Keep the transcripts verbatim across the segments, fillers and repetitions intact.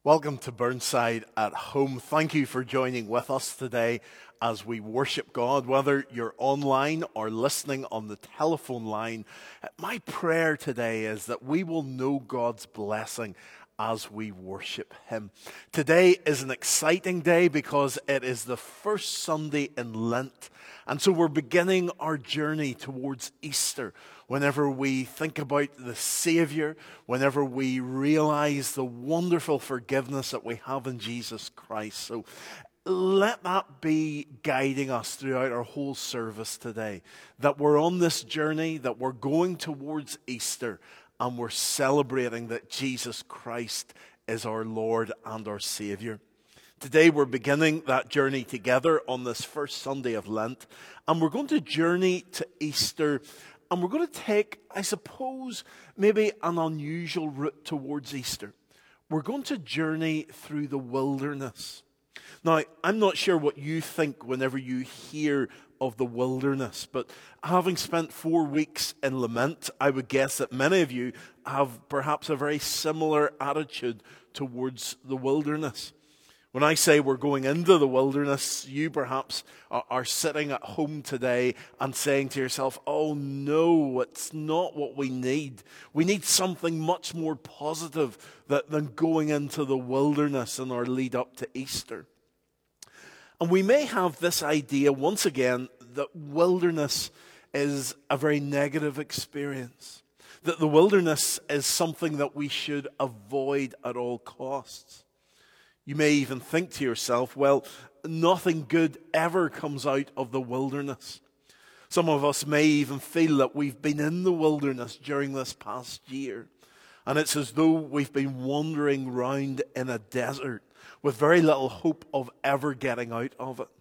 Welcome to Burnside at Home. Thank you for joining with us today as we worship God. Whether you're online or listening on the telephone line, my prayer today is that we will know God's blessing as we worship Him. Today is an exciting day because it is the first Sunday in Lent. And so we're beginning our journey towards Easter. Whenever we think about the Savior, whenever we realize the wonderful forgiveness that we have in Jesus Christ. So let that be guiding us throughout our whole service today. That we're on this journey, that we're going towards Easter, and we're celebrating that Jesus Christ is our Lord and our Savior. Today we're beginning that journey together on this first Sunday of Lent, and we're going to journey to Easter, and we're going to take, I suppose, maybe an unusual route towards Easter. We're going to journey through the wilderness. Now, I'm not sure what you think whenever you hear of the wilderness, but having spent four weeks in Lament, I would guess that many of you have perhaps a very similar attitude towards the wilderness. When I say we're going into the wilderness, you perhaps are, are sitting at home today and saying to yourself, oh no, it's not what we need. We need something much more positive that, than going into the wilderness in our lead up to Easter. And we may have this idea, once again, that wilderness is a very negative experience. That the wilderness is something that we should avoid at all costs. You may even think to yourself, well, nothing good ever comes out of the wilderness. Some of us may even feel that we've been in the wilderness during this past year. And it's as though we've been wandering round in a desert with very little hope of ever getting out of it.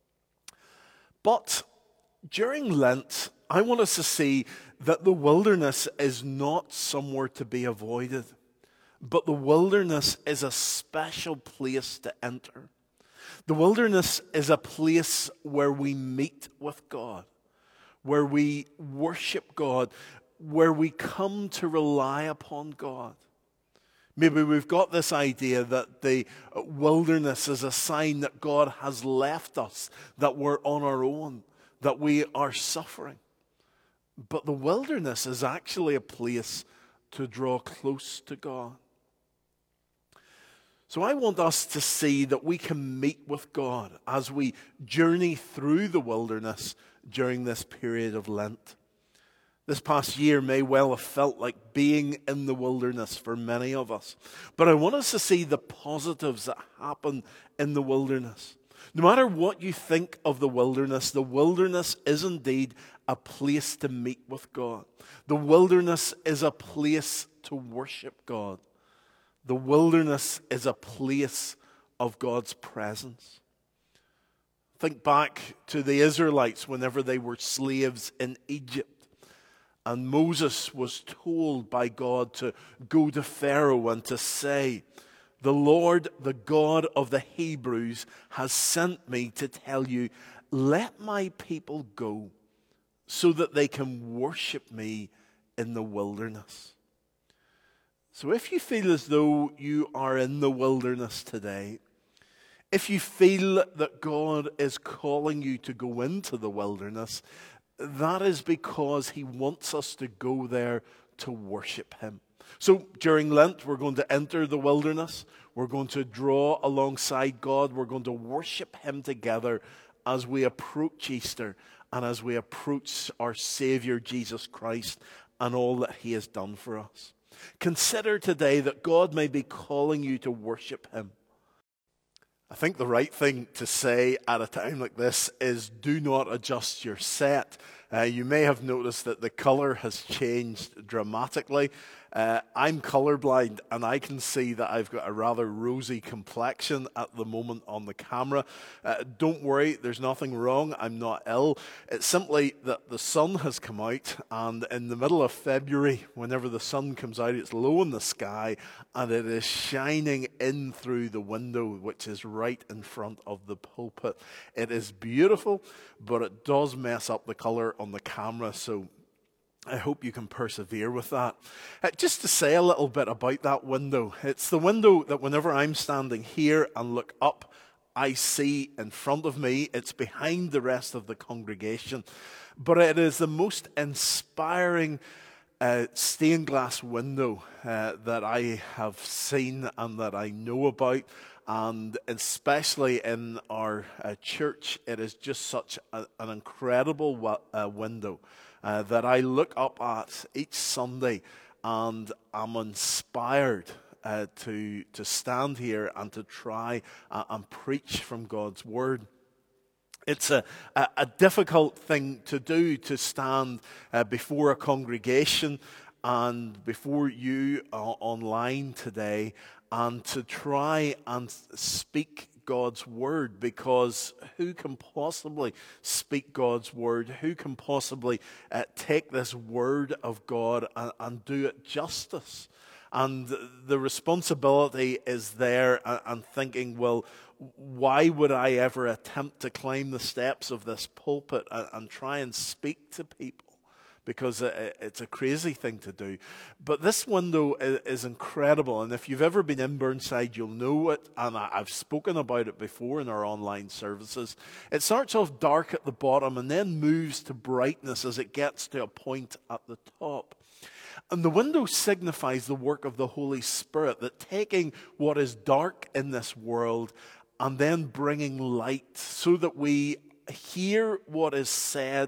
But during Lent, I want us to see that the wilderness is not somewhere to be avoided. But the wilderness is a special place to enter. The wilderness is a place where we meet with God, where we worship God, where we come to rely upon God. Maybe we've got this idea that the wilderness is a sign that God has left us, that we're on our own, that we are suffering. But the wilderness is actually a place to draw close to God. So I want us to see that we can meet with God as we journey through the wilderness during this period of Lent. This past year may well have felt like being in the wilderness for many of us. But I want us to see the positives that happen in the wilderness. No matter what you think of the wilderness, the wilderness is indeed a place to meet with God. The wilderness is a place to worship God. The wilderness is a place of God's presence. Think back to the Israelites whenever they were slaves in Egypt. And Moses was told by God to go to Pharaoh and to say, the Lord, the God of the Hebrews, has sent me to tell you, let my people go so that they can worship me in the wilderness. So if you feel as though you are in the wilderness today, if you feel that God is calling you to go into the wilderness, that is because He wants us to go there to worship Him. So during Lent, we're going to enter the wilderness. We're going to draw alongside God. We're going to worship Him together as we approach Easter and as we approach our Savior, Jesus Christ, and all that He has done for us. Consider today that God may be calling you to worship Him. I think the right thing to say at a time like this is do not adjust your set. Uh, you may have noticed that the color has changed dramatically. Uh, I'm colorblind and I can see that I've got a rather rosy complexion at the moment on the camera. Uh, don't worry, there's nothing wrong. I'm not ill. It's simply that the sun has come out, and in the middle of February, whenever the sun comes out, it's low in the sky and it is shining in through the window, which is right in front of the pulpit. It is beautiful, but it does mess up the color on the camera, so I hope you can persevere with that. Uh, just to say a little bit about that window. It's the window that whenever I'm standing here and look up, I see in front of me. It's behind the rest of the congregation. But it is the most inspiring uh, stained glass window uh, that I have seen and that I know about. And especially in our uh, church, it is just such a, an incredible wa- uh, window uh, that I look up at each Sunday, and I'm inspired uh, to to stand here and to try uh, and preach from God's word. It's a, a, a difficult thing to do, to stand uh, before a congregation and before you uh, online today, and to try and speak God's word, because who can possibly speak God's word? Who can possibly uh, take this word of God and, and do it justice? And the responsibility is there, and, and thinking, well, why would I ever attempt to climb the steps of this pulpit and, and try and speak to people? Because it's a crazy thing to do. But this window is incredible. And if you've ever been in Burnside, you'll know it. And I've spoken about it before in our online services. It starts off dark at the bottom and then moves to brightness as it gets to a point at the top. And the window signifies the work of the Holy Spirit, that taking what is dark in this world and then bringing light so that we hear what is said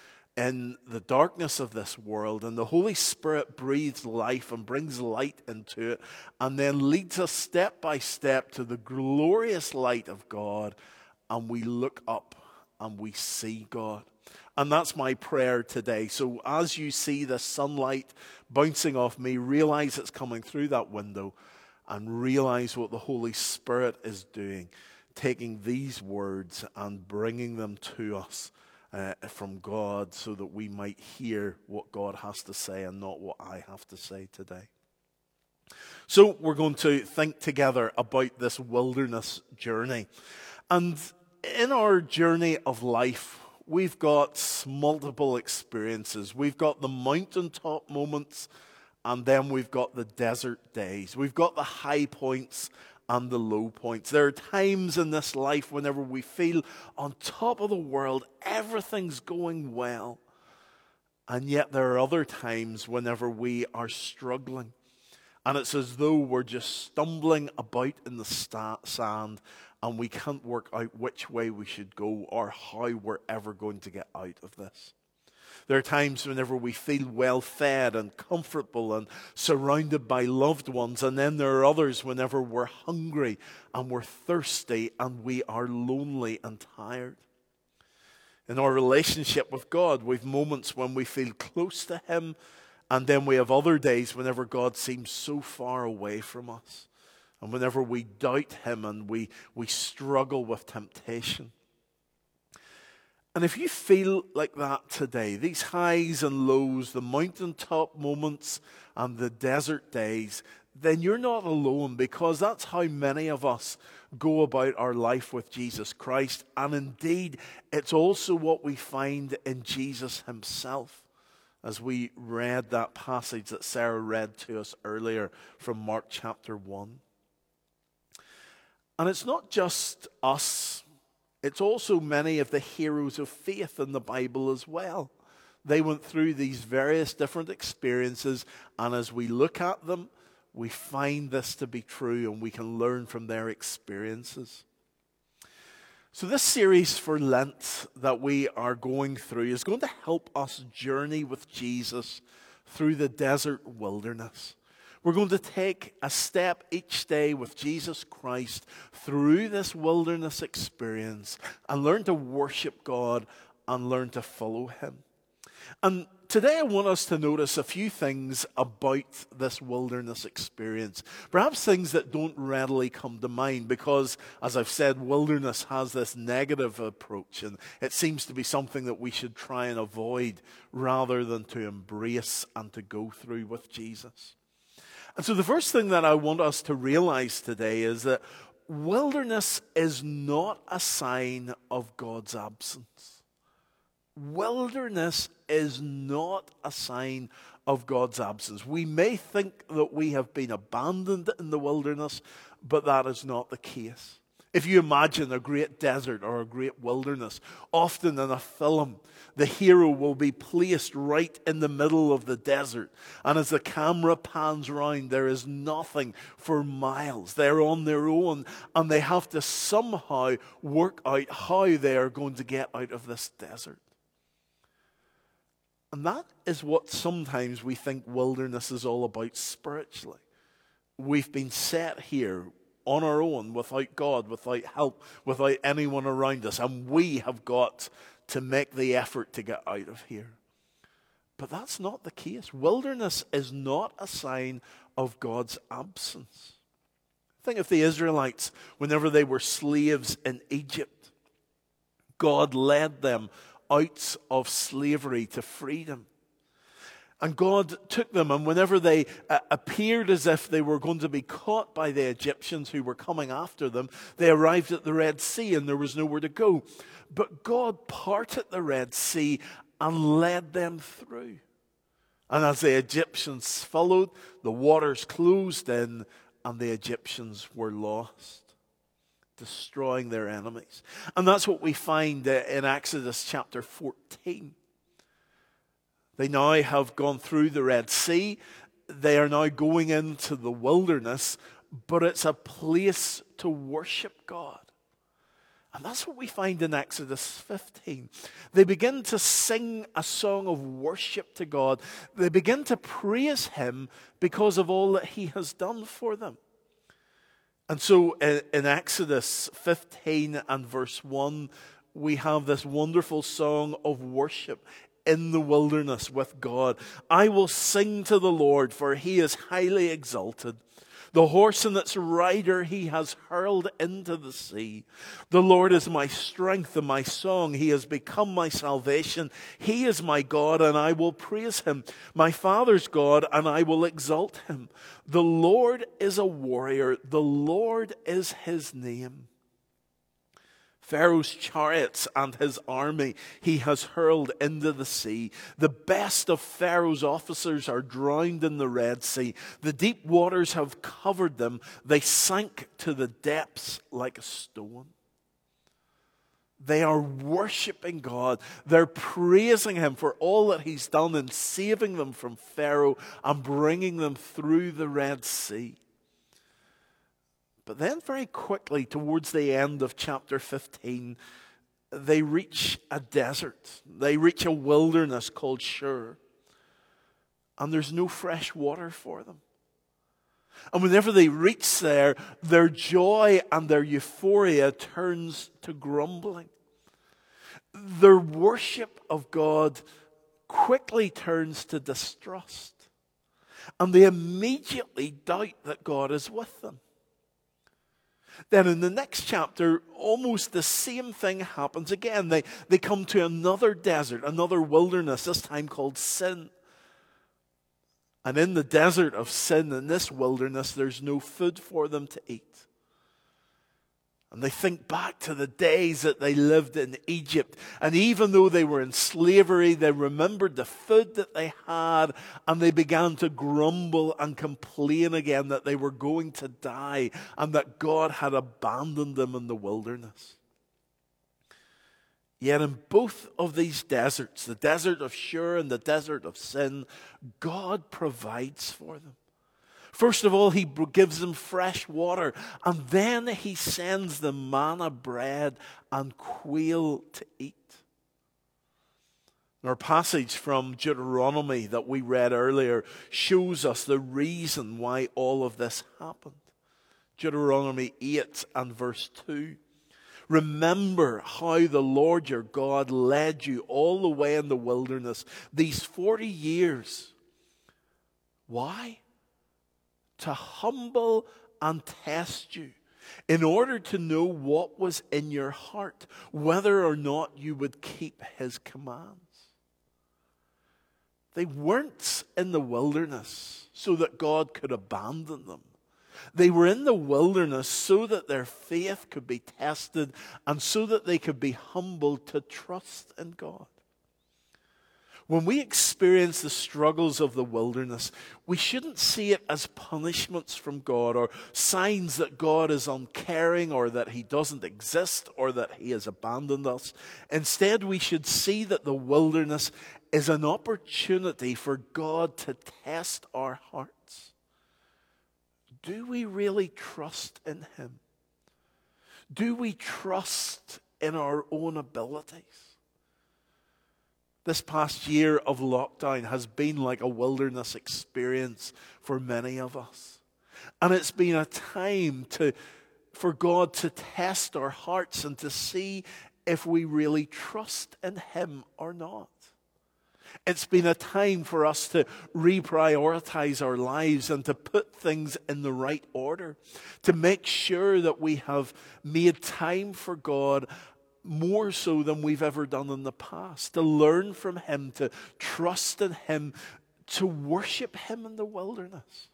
in the darkness of this world, and the Holy Spirit breathes life and brings light into it, and then leads us step by step to the glorious light of God, and we look up and we see God. And that's my prayer today. So as you see the sunlight bouncing off me, realize it's coming through that window, and realize what the Holy Spirit is doing, taking these words and bringing them to us Uh, from God, so that we might hear what God has to say and not what I have to say today. So we're going to think together about this wilderness journey. And in our journey of life, we've got multiple experiences. We've got the mountaintop moments, and then we've got the desert days. We've got the high points and the low points. There are times in this life whenever we feel on top of the world, everything's going well. And yet there are other times whenever we are struggling, and it's as though we're just stumbling about in the sta- sand and we can't work out which way we should go or how we're ever going to get out of this. There are times whenever we feel well fed and comfortable and surrounded by loved ones. And then there are others whenever we're hungry and we're thirsty and we are lonely and tired. In our relationship with God, we have moments when we feel close to Him. And then we have other days whenever God seems so far away from us. And whenever we doubt Him and we, we struggle with temptation. And if you feel like that today, these highs and lows, the mountaintop moments and the desert days, then you're not alone, because that's how many of us go about our life with Jesus Christ. And indeed, it's also what we find in Jesus Himself, as we read that passage that Sarah read to us earlier from Mark chapter one. And it's not just us. It's also many of the heroes of faith in the Bible as well. They went through these various different experiences, and as we look at them, we find this to be true, and we can learn from their experiences. So this series for Lent that we are going through is going to help us journey with Jesus through the desert wilderness. We're going to take a step each day with Jesus Christ through this wilderness experience and learn to worship God and learn to follow Him. And today I want us to notice a few things about this wilderness experience. Perhaps things that don't readily come to mind because, as I've said, wilderness has this negative approach, and it seems to be something that we should try and avoid rather than to embrace and to go through with Jesus. And so the first thing that I want us to realize today is that wilderness is not a sign of God's absence. wilderness is not a sign of God's absence. We may think that we have been abandoned in the wilderness, but that is not the case. If you imagine a great desert or a great wilderness, often in a film, the hero will be placed right in the middle of the desert. And as the camera pans round, there is nothing for miles. They're on their own, and they have to somehow work out how they are going to get out of this desert. And that is what sometimes we think wilderness is all about spiritually. We've been set here on our own, without God, without help, without anyone around us, and we have got to make the effort to get out of here. But that's not the case. Wilderness is not a sign of God's absence. Think of the Israelites whenever they were slaves in Egypt. God led them out of slavery to freedom. And God took them, and whenever they uh, appeared as if they were going to be caught by the Egyptians who were coming after them, they arrived at the Red Sea and there was nowhere to go. But God parted the Red Sea and led them through. And as the Egyptians followed, the waters closed in and the Egyptians were lost, destroying their enemies. And that's what we find uh, in Exodus chapter fourteen. They now have gone through the Red Sea. They are now going into the wilderness, but it's a place to worship God. And that's what we find in Exodus fifteen. They begin to sing a song of worship to God. They begin to praise Him because of all that He has done for them. And so in Exodus fifteen and verse one, we have this wonderful song of worship in the wilderness with God. I will sing to the Lord, for He is highly exalted. The horse and its rider He has hurled into the sea. The Lord is my strength and my song. He has become my salvation. He is my God, and I will praise Him. My Father's God, and I will exalt Him. The Lord is a warrior. The Lord is His name. Pharaoh's chariots and his army He has hurled into the sea. The best of Pharaoh's officers are drowned in the Red Sea. The deep waters have covered them. They sank to the depths like a stone. They are worshiping God. They're praising Him for all that He's done in saving them from Pharaoh and bringing them through the Red Sea. But then very quickly, towards the end of chapter fifteen, they reach a desert. They reach a wilderness called Shur. And there's no fresh water for them. And whenever they reach there, their joy and their euphoria turns to grumbling. Their worship of God quickly turns to distrust. And they immediately doubt that God is with them. Then in the next chapter, almost the same thing happens again. They, they come to another desert, another wilderness, this time called Sin. And in the desert of Sin, in this wilderness, there's no food for them to eat. And they think back to the days that they lived in Egypt. And even though they were in slavery, they remembered the food that they had. And they began to grumble and complain again that they were going to die. And that God had abandoned them in the wilderness. Yet in both of these deserts, the desert of Shur and the desert of Sin, God provides for them. First of all, He gives them fresh water, and then He sends them manna bread and quail to eat. Our passage from Deuteronomy that we read earlier shows us the reason why all of this happened. Deuteronomy eight and verse two. Remember how the Lord your God led you all the way in the wilderness these forty years. Why? To humble and test you, in order to know what was in your heart, whether or not you would keep His commands. They weren't in the wilderness so that God could abandon them. They were in the wilderness so that their faith could be tested and so that they could be humbled to trust in God. When we experience the struggles of the wilderness, we shouldn't see it as punishments from God or signs that God is uncaring or that He doesn't exist or that He has abandoned us. Instead, we should see that the wilderness is an opportunity for God to test our hearts. Do we really trust in Him? Do we trust in our own abilities? This past year of lockdown has been like a wilderness experience for many of us. And it's been a time to, for God to test our hearts and to see if we really trust in Him or not. It's been a time for us to reprioritize our lives and to put things in the right order, to make sure that we have made time for God more so than we've ever done in the past, to learn from Him, to trust in Him, to worship Him in the wilderness.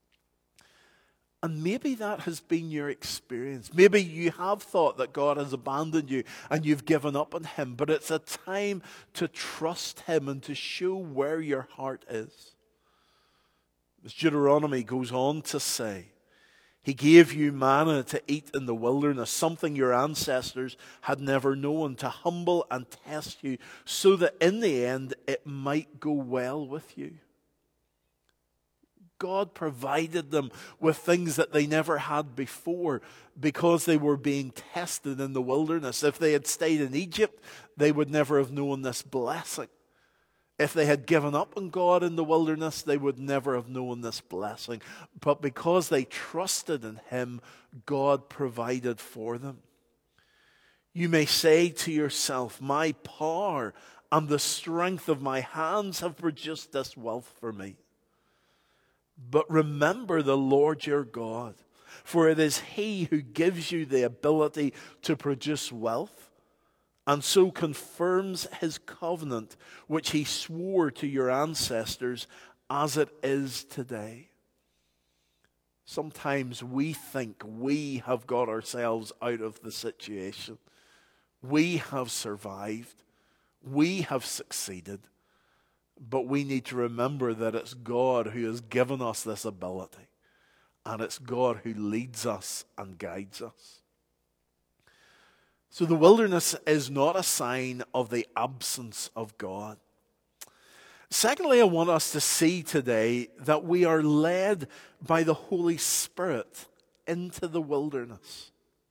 And maybe that has been your experience. Maybe you have thought that God has abandoned you and you've given up on Him, but it's a time to trust Him and to show where your heart is. As Deuteronomy goes on to say, He gave you manna to eat in the wilderness, something your ancestors had never known, to humble and test you, so that in the end it might go well with you. God provided them with things that they never had before because they were being tested in the wilderness. If they had stayed in Egypt, they would never have known this blessing. If they had given up on God in the wilderness, they would never have known this blessing. But because they trusted in Him, God provided for them. You may say to yourself, my power and the strength of my hands have produced this wealth for me. But remember the Lord your God, for it is He who gives you the ability to produce wealth, and so confirms His covenant, which He swore to your ancestors, as it is today. Sometimes we think we have got ourselves out of the situation. We have survived. We have succeeded. But we need to remember that it's God who has given us this ability. And it's God who leads us and guides us. So the wilderness is not a sign of the absence of God. Secondly, I want us to see today that we are led by the Holy Spirit into the wilderness.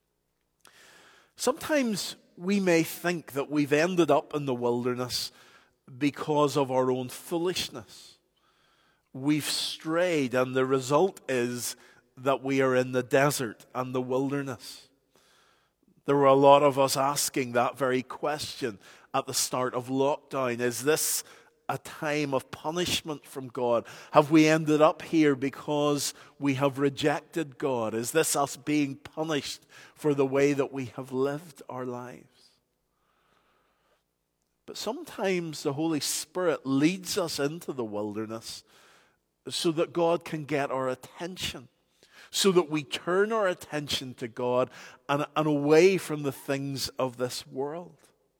Sometimes we may think that we've ended up in the wilderness because of our own foolishness. We've strayed, and the result is that we are in the desert and the wilderness. There were a lot of us asking that very question at the start of lockdown. Is this a time of punishment from God? Have we ended up here because we have rejected God? Is this us being punished for the way that we have lived our lives? But sometimes the Holy Spirit leads us into the wilderness so that God can get our attention, so that we turn our attention to God and, and away from the things of this world.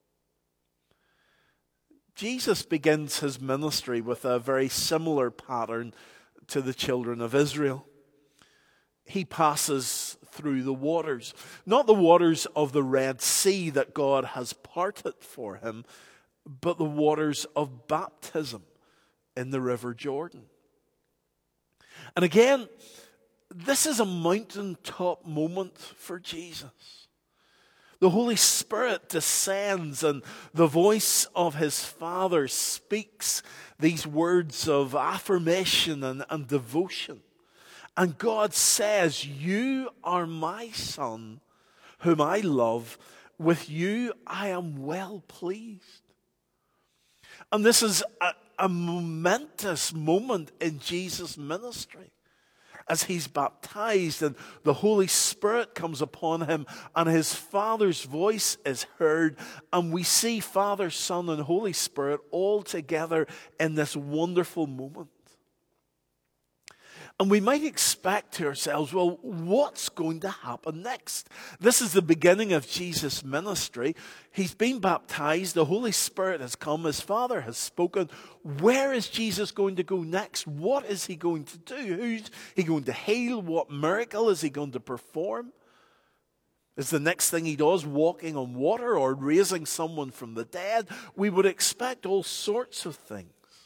Jesus begins His ministry with a very similar pattern to the children of Israel. He passes through the waters, not the waters of the Red Sea that God has parted for Him, but the waters of baptism in the River Jordan. And again, this is a mountaintop moment for Jesus. The Holy Spirit descends and the voice of His Father speaks these words of affirmation and, and devotion. And God says, "You are my Son, whom I love. With you I am well pleased." And this is a, a momentous moment in Jesus' ministry as He's baptized and the Holy Spirit comes upon Him and His Father's voice is heard, and we see Father, Son, and Holy Spirit all together in this wonderful moment. And we might expect to ourselves, well, what's going to happen next? This is the beginning of Jesus' ministry. He's been baptized. The Holy Spirit has come. His Father has spoken. Where is Jesus going to go next? What is he going to do? Who's he going to heal? What miracle is he going to perform? Is the next thing he does walking on water or raising someone from the dead? We would expect all sorts of things.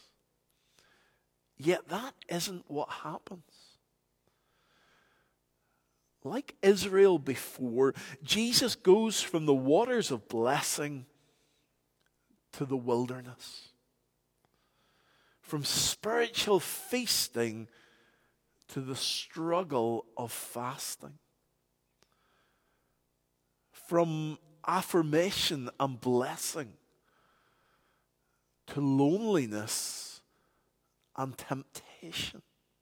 Yet that isn't what happens. Like Israel before, Jesus goes from the waters of blessing to the wilderness. From spiritual feasting to the struggle of fasting. From affirmation and blessing to loneliness and temptation.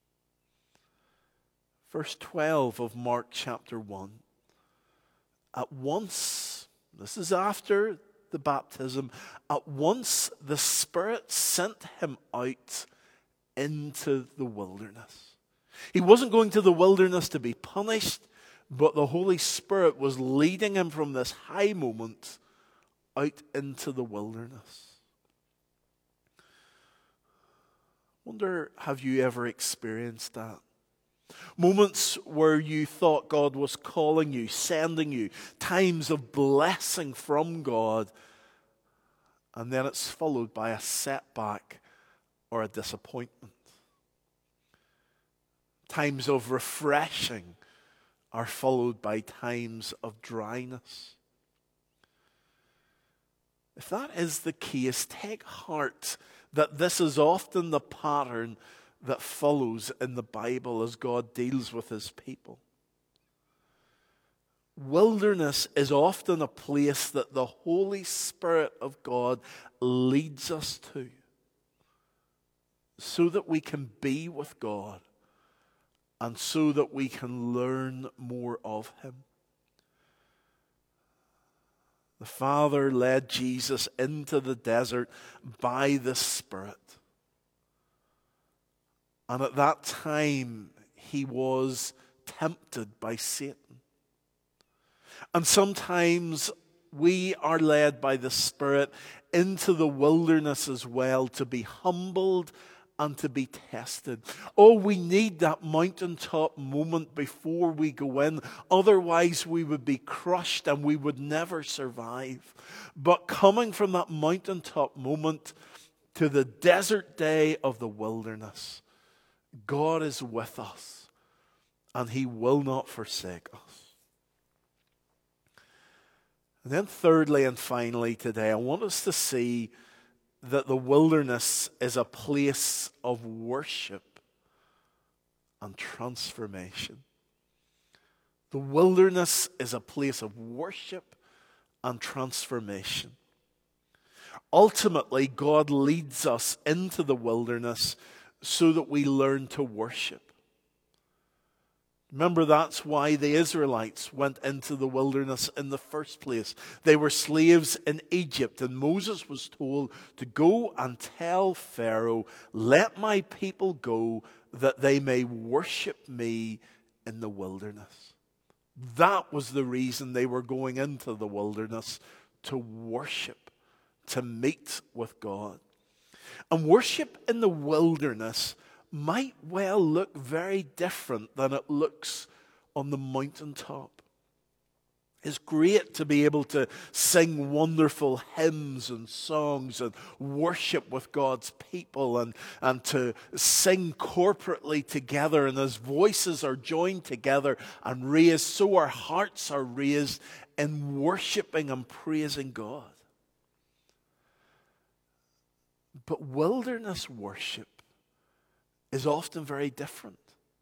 Verse twelve of Mark chapter one. At once, this is after the baptism, at once the Spirit sent him out into the wilderness. He wasn't going to the wilderness to be punished, but the Holy Spirit was leading him from this high moment out into the wilderness. Wonder, have you ever experienced that? Moments where you thought God was calling you, sending you, times of blessing from God, and then it's followed by a setback or a disappointment. Times of refreshing are followed by times of dryness. If that is the case, take heart that this is often the pattern that follows in the Bible as God deals with his people. Wilderness is often a place that the Holy Spirit of God leads us to so that we can be with God and so that we can learn more of him. The Father led Jesus into the desert by the Spirit. And at that time, he was tempted by Satan. And sometimes we are led by the Spirit into the wilderness as well to be humbled and to be tested. Oh, we need that mountaintop moment before we go in. Otherwise, we would be crushed and we would never survive. But coming from that mountaintop moment to the desert day of the wilderness, God is with us and he will not forsake us. And then thirdly and finally today, I want us to see that the wilderness is a place of worship and transformation. The wilderness is a place of worship and transformation. Ultimately, God leads us into the wilderness so that we learn to worship. Remember, that's why the Israelites went into the wilderness in the first place. They were slaves in Egypt, and Moses was told to go and tell Pharaoh, "Let my people go that they may worship me in the wilderness." That was the reason they were going into the wilderness, to worship, to meet with God. And worship in the wilderness might well look very different than it looks on the mountaintop. It's great to be able to sing wonderful hymns and songs and worship with God's people and, and to sing corporately together, and as voices are joined together and raised, so our hearts are raised in worshiping and praising God. But wilderness worship is often very different.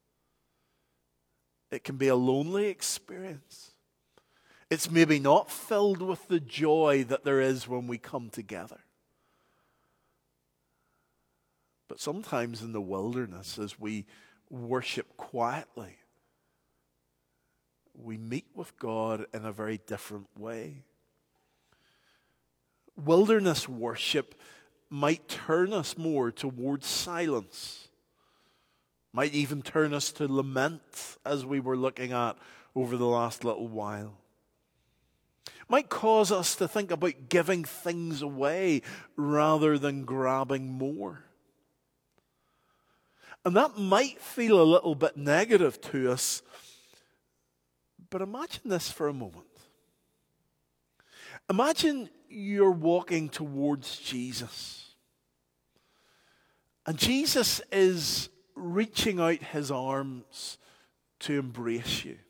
It can be a lonely experience. It's maybe not filled with the joy that there is when we come together. But sometimes in the wilderness, as we worship quietly, we meet with God in a very different way. Wilderness worship might turn us more towards silence, Might even turn us to lament, as we were looking at over the last little while. Might cause us to think about giving things away rather than grabbing more. And that might feel a little bit negative to us, but imagine this for a moment. Imagine you're walking towards Jesus, and Jesus is reaching out his arms to embrace you.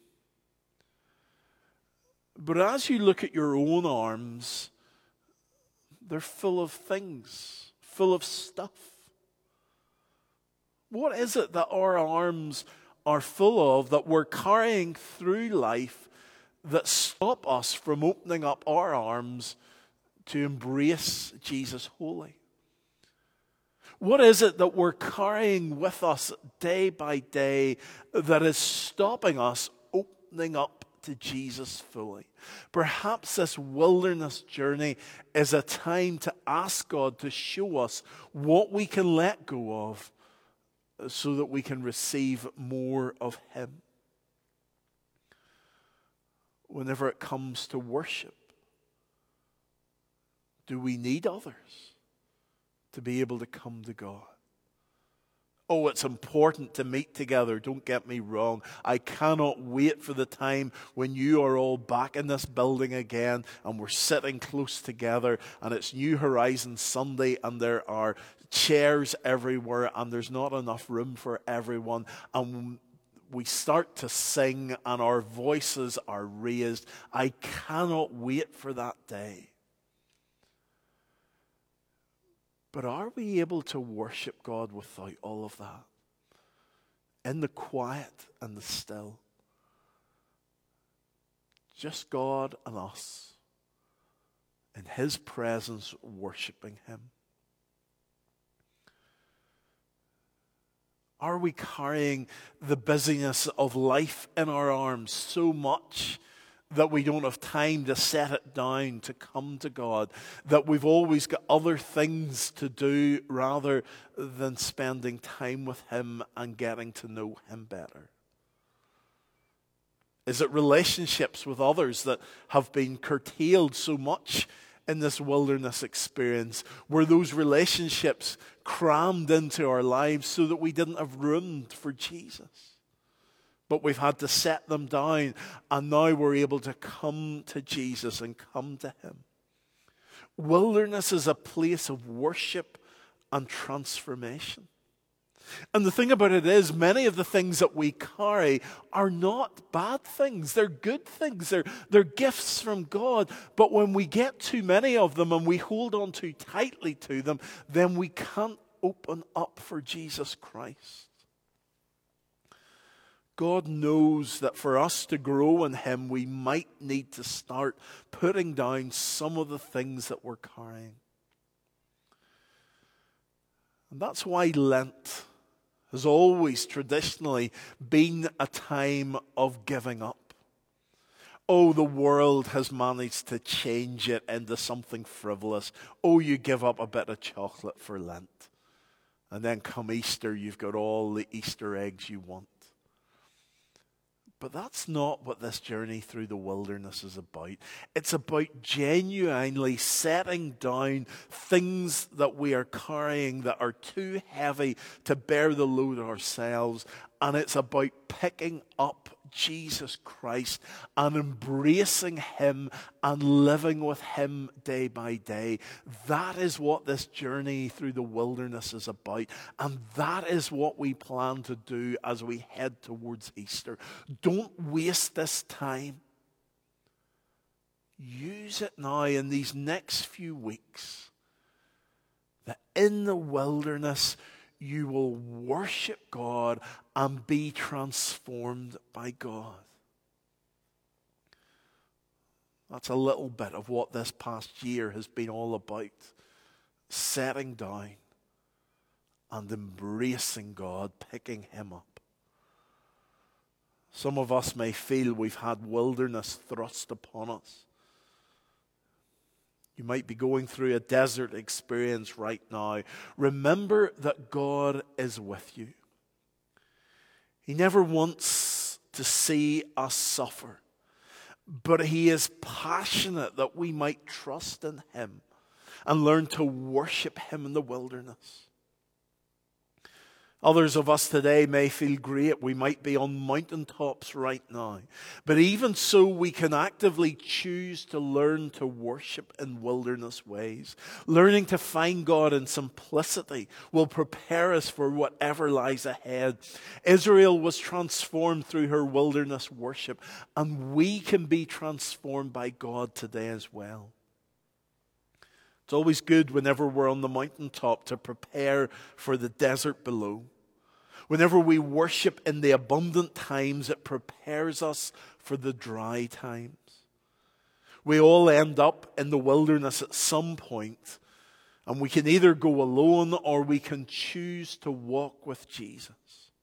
But as you look at your own arms, they're full of things, full of stuff. What is it that our arms are full of, that we're carrying through life, that stop us from opening up our arms to embrace Jesus wholly? What is it that we're carrying with us day by day that is stopping us opening up to Jesus fully? Perhaps this wilderness journey is a time to ask God to show us what we can let go of so that we can receive more of him. Whenever it comes to worship, do we need others to be able to come to God? Oh, it's important to meet together, don't get me wrong. I cannot wait for the time when you are all back in this building again and we're sitting close together and it's New Horizon Sunday and there are chairs everywhere and there's not enough room for everyone, and we start to sing and our voices are raised. I cannot wait for that day. But are we able to worship God without all of that? In the quiet and the still. Just God and us. In his presence, worshiping him. Are we carrying the busyness of life in our arms so much that we don't have time to set it down to come to God, that we've always got other things to do rather than spending time with him and getting to know him better? Is it relationships with others that have been curtailed so much in this wilderness experience? Were those relationships crammed into our lives so that we didn't have room for Jesus? But we've had to set them down, and now we're able to come to Jesus and come to him. Wilderness is a place of worship and transformation. And the thing about it is, many of the things that we carry are not bad things. They're good things. They're, they're gifts from God. But when we get too many of them and we hold on too tightly to them, then we can't open up for Jesus Christ. God knows that for us to grow in him, we might need to start putting down some of the things that we're carrying. And that's why Lent has always traditionally been a time of giving up. Oh, the world has managed to change it into something frivolous. Oh, you give up a bit of chocolate for Lent. And then come Easter, you've got all the Easter eggs you want. But that's not what this journey through the wilderness is about. It's about genuinely setting down things that we are carrying that are too heavy to bear the load ourselves. And it's about picking up Jesus Christ and embracing him and living with him day by day. That is what this journey through the wilderness is about. And that is what we plan to do as we head towards Easter. Don't waste this time. Use it now in these next few weeks. That in the wilderness you will worship God and be transformed by God. That's a little bit of what this past year has been all about. Setting down and embracing God, picking him up. Some of us may feel we've had wilderness thrust upon us. You might be going through a desert experience right now. Remember that God is with you. He never wants to see us suffer, but he is passionate that we might trust in him and learn to worship him in the wilderness. Others of us today may feel great. We might be on mountaintops right now. But even so, we can actively choose to learn to worship in wilderness ways. Learning to find God in simplicity will prepare us for whatever lies ahead. Israel was transformed through her wilderness worship, and we can be transformed by God today as well. It's always good whenever we're on the mountaintop to prepare for the desert below. Whenever we worship in the abundant times, it prepares us for the dry times. We all end up in the wilderness at some point, and we can either go alone or we can choose to walk with Jesus.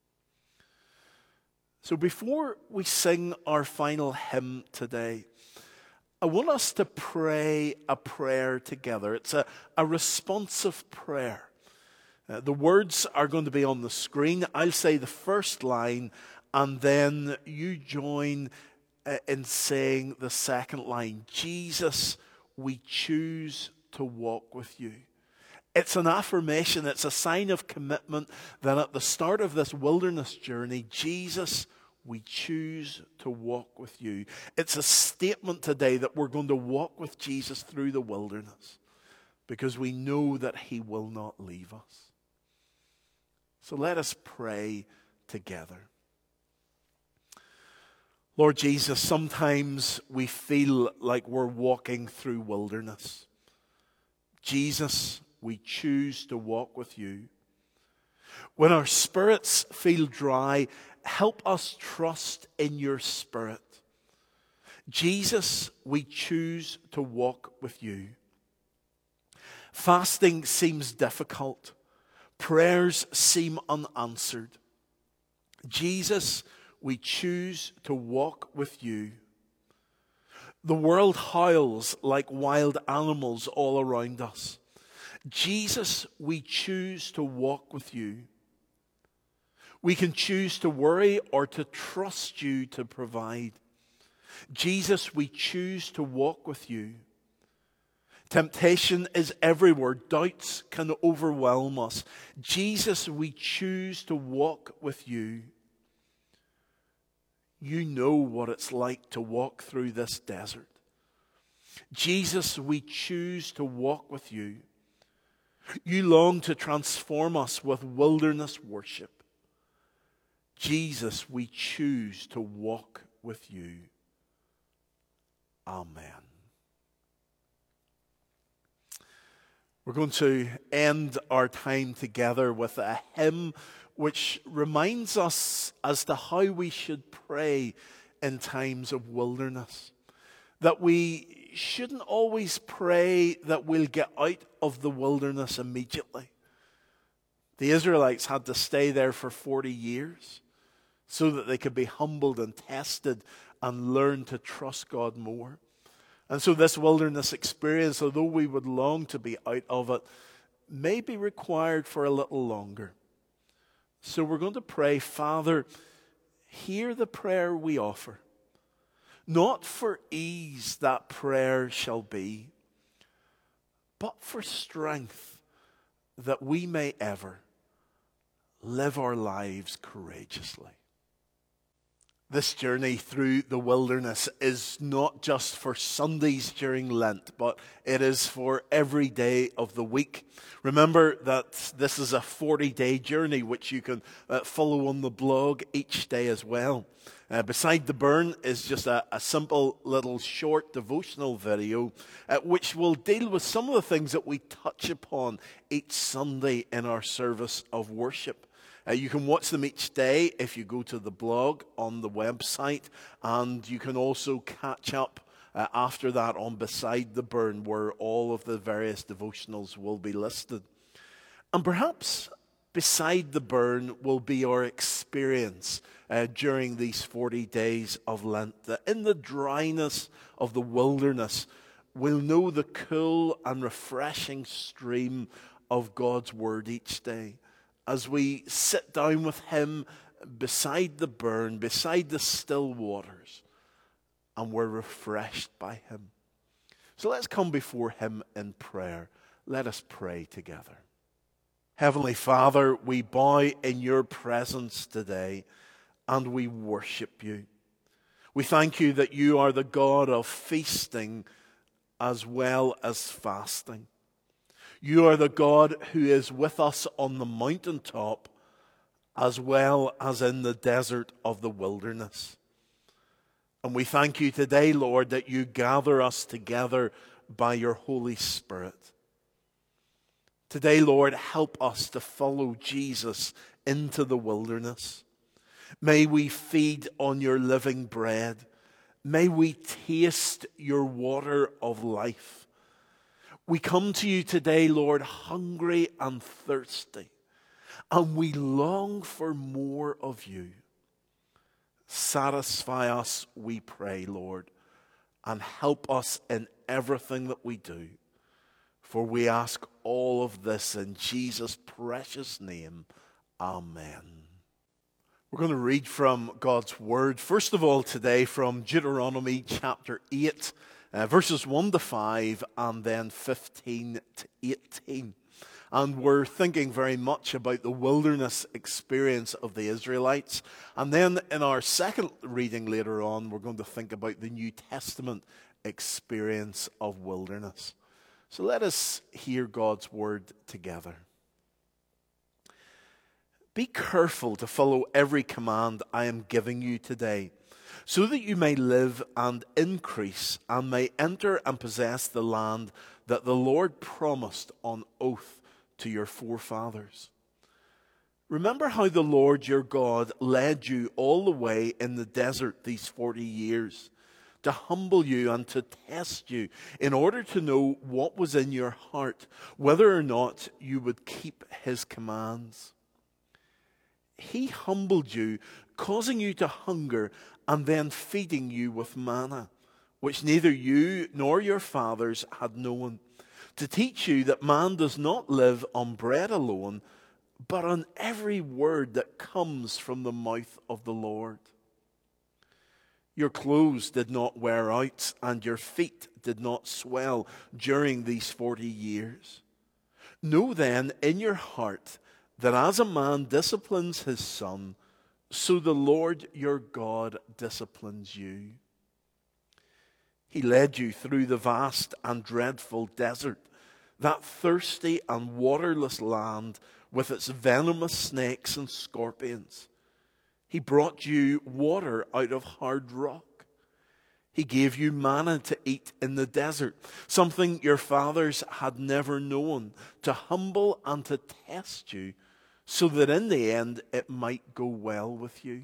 So before we sing our final hymn today, I want us to pray a prayer together. It's a, a responsive prayer. Uh, the words are going to be on the screen. I'll say the first line, and then you join uh, in saying the second line. Jesus, we choose to walk with you. It's an affirmation. It's a sign of commitment that at the start of this wilderness journey, Jesus, we choose to walk with you. It's a statement today that we're going to walk with Jesus through the wilderness because we know that he will not leave us. So let us pray together. Lord Jesus, sometimes we feel like we're walking through wilderness. Jesus, we choose to walk with you. When our spirits feel dry, help us trust in your Spirit. Jesus, we choose to walk with you. Fasting seems difficult. Prayers seem unanswered. Jesus, we choose to walk with you. The world howls like wild animals all around us. Jesus, we choose to walk with you. We can choose to worry or to trust you to provide. Jesus, we choose to walk with you. Temptation is everywhere. Doubts can overwhelm us. Jesus, we choose to walk with you. You know what it's like to walk through this desert. Jesus, we choose to walk with you. You long to transform us with wilderness worship. Jesus, we choose to walk with you. Amen. We're going to end our time together with a hymn which reminds us as to how we should pray in times of wilderness. That we shouldn't always pray that we'll get out of the wilderness immediately. The Israelites had to stay there for forty years so that they could be humbled and tested and learn to trust God more. And so this wilderness experience, although we would long to be out of it, may be required for a little longer. So we're going to pray, Father, hear the prayer we offer. Not for ease that prayer shall be, but for strength that we may ever live our lives courageously. This journey through the wilderness is not just for Sundays during Lent, but it is for every day of the week. Remember that this is a forty-day journey, which you can uh, follow on the blog each day as well. Uh, beside the burn is just a, a simple little short devotional video, uh, which will deal with some of the things that we touch upon each Sunday in our service of worship. Uh, you can watch them each day if you go to the blog on the website, and you can also catch up uh, after that on Beside the Burn, where all of the various devotionals will be listed. And perhaps Beside the Burn will be our experience uh, during these forty days of Lent, that in the dryness of the wilderness, we'll know the cool and refreshing stream of God's Word each day. As we sit down with Him beside the burn, beside the still waters, and we're refreshed by him. So let's come before him in prayer. Let us pray together. Heavenly Father, we bow in your presence today and we worship you. We thank you that you are the God of feasting as well as fasting. You are the God who is with us on the mountaintop as well as in the desert of the wilderness. And we thank you today, Lord, that you gather us together by your Holy Spirit. Today, Lord, help us to follow Jesus into the wilderness. May we feed on your living bread. May we taste your water of life. We come to you today, Lord, hungry and thirsty, and we long for more of you. Satisfy us, we pray, Lord, and help us in everything that we do. For we ask all of this in Jesus' precious name. Amen. We're going to read from God's Word, first of all today from Deuteronomy chapter eight, uh, verses one to five, and then fifteen to eighteen. And we're thinking very much about the wilderness experience of the Israelites. And then in our second reading later on, we're going to think about the New Testament experience of wilderness. So let us hear God's word together. Be careful to follow every command I am giving you today, so that you may live and increase and may enter and possess the land that the Lord promised on oath to your forefathers. Remember how the Lord your God led you all the way in the desert these forty years, to humble you and to test you, in order to know what was in your heart, whether or not you would keep his commands. He humbled you, causing you to hunger, and then feeding you with manna, which neither you nor your fathers had known, to teach you that man does not live on bread alone, but on every word that comes from the mouth of the Lord. Your clothes did not wear out, and your feet did not swell during these forty years. Know then in your heart that as a man disciplines his son, so the Lord your God disciplines you. He led you through the vast and dreadful desert, that thirsty and waterless land with its venomous snakes and scorpions. He brought you water out of hard rock. He gave you manna to eat in the desert, something your fathers had never known, to humble and to test you, so that in the end it might go well with you.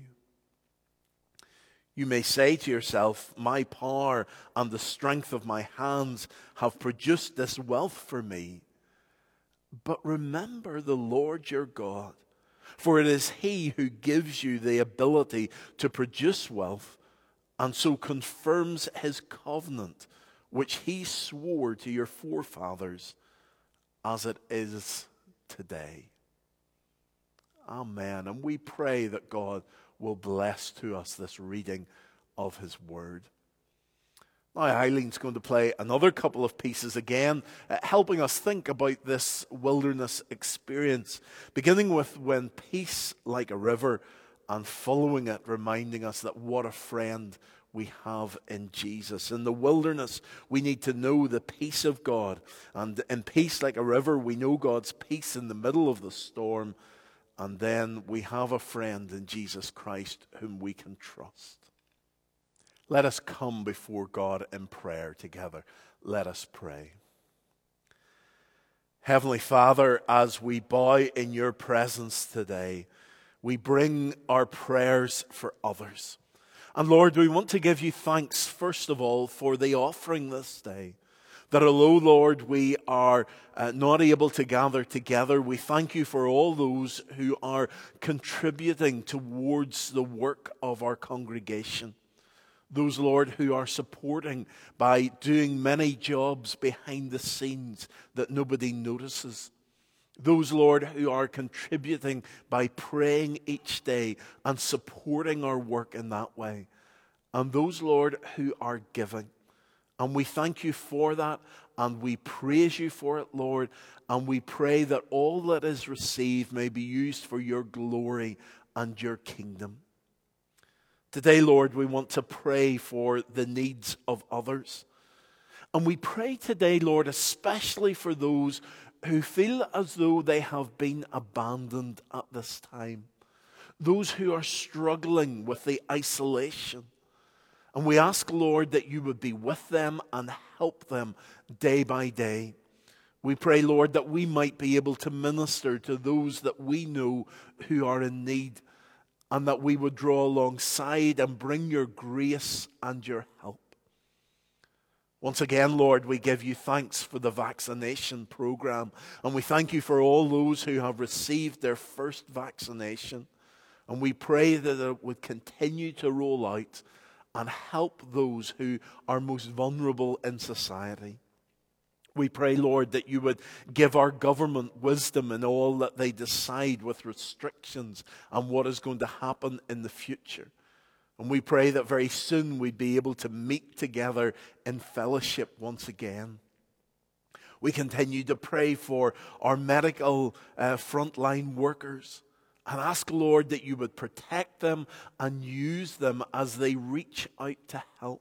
You may say to yourself, my power and the strength of my hands have produced this wealth for me. But remember the Lord your God, for it is he who gives you the ability to produce wealth, and so confirms his covenant, which he swore to your forefathers, as it is today. Amen. And we pray that God will bless to us this reading of his word. Now, Eileen's going to play another couple of pieces again, uh, helping us think about this wilderness experience, beginning with when peace like a river, and following it, reminding us that what a friend we have in Jesus. In the wilderness, we need to know the peace of God. And in peace like a river, we know God's peace in the middle of the storm. And then we have a friend in Jesus Christ whom we can trust. Let us come before God in prayer together. Let us pray. Heavenly Father, as we bow in your presence today, we bring our prayers for others. And Lord, we want to give you thanks, first of all, for the offering this day. That although, Lord, we are uh, not able to gather together, we thank you for all those who are contributing towards the work of our congregation. Those, Lord, who are supporting by doing many jobs behind the scenes that nobody notices. Those, Lord, who are contributing by praying each day and supporting our work in that way. And those, Lord, who are giving. And we thank you for that, and we praise you for it, Lord, and we pray that all that is received may be used for your glory and your kingdom. Today, Lord, we want to pray for the needs of others. And we pray today, Lord, especially for those who feel as though they have been abandoned at this time. Those who are struggling with the isolation. And we ask, Lord, that you would be with them and help them day by day. We pray, Lord, that we might be able to minister to those that we know who are in need, and that we would draw alongside and bring your grace and your help. Once again, Lord, we give you thanks for the vaccination program, and we thank you for all those who have received their first vaccination. And we pray that it would continue to roll out and help those who are most vulnerable in society. We pray, Lord, that you would give our government wisdom in all that they decide with restrictions and what is going to happen in the future. And we pray that very soon we'd be able to meet together in fellowship once again. We continue to pray for our medical uh, frontline workers. And ask, Lord, that you would protect them and use them as they reach out to help.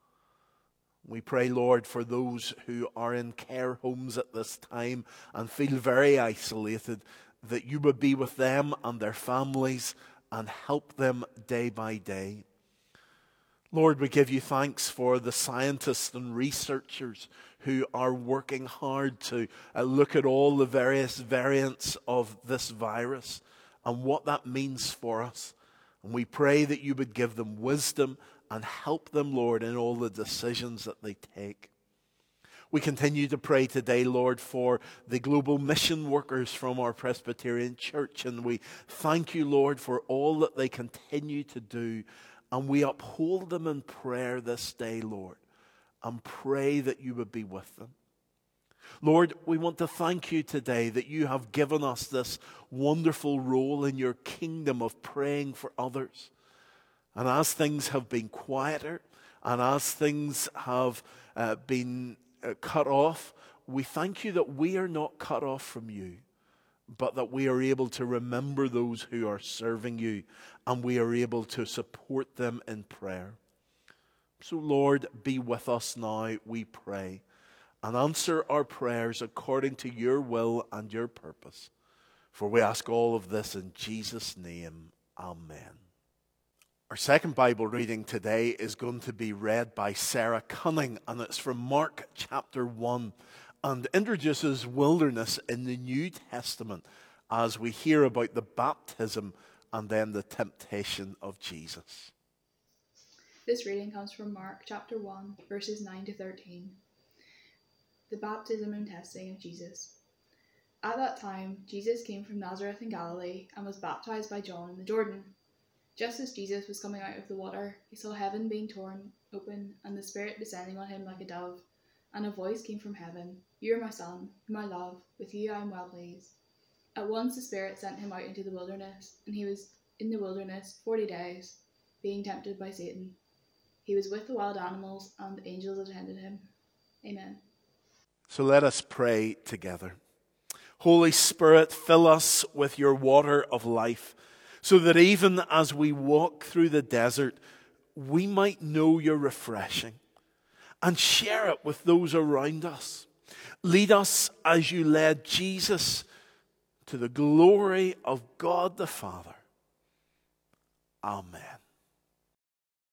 We pray, Lord, for those who are in care homes at this time and feel very isolated, that you would be with them and their families and help them day by day. Lord, we give you thanks for the scientists and researchers who are working hard to uh, look at all the various variants of this virus and what that means for us. And we pray that you would give them wisdom and help them, Lord, in all the decisions that they take. We continue to pray today, Lord, for the global mission workers from our Presbyterian Church. And we thank you, Lord, for all that they continue to do. And we uphold them in prayer this day, Lord, and pray that you would be with them. Lord, we want to thank you today that you have given us this wonderful role in your kingdom of praying for others. And as things have been quieter, and as things have uh, been uh, cut off, we thank you that we are not cut off from you, but that we are able to remember those who are serving you, and we are able to support them in prayer. So, Lord, be with us now, we pray. And answer our prayers according to your will and your purpose. For we ask all of this in Jesus' name. Amen. Our second Bible reading today is going to be read by Sarah Cunning, and it's from Mark chapter one, and introduces wilderness in the New Testament as we hear about the baptism and then the temptation of Jesus. This reading comes from Mark chapter one, verses nine to thirteen. The baptism and testing of Jesus. At that time, Jesus came from Nazareth in Galilee and was baptized by John in the Jordan. Just as Jesus was coming out of the water, he saw heaven being torn open and the Spirit descending on him like a dove. And a voice came from heaven, "You are my Son, whom I love. With you I am well pleased." At once the Spirit sent him out into the wilderness, and he was in the wilderness forty days, being tempted by Satan. He was with the wild animals, and the angels attended him. Amen. So let us pray together. Holy Spirit, fill us with your water of life, so that even as we walk through the desert, we might know your refreshing and share it with those around us. Lead us as you led Jesus to the glory of God the Father. Amen.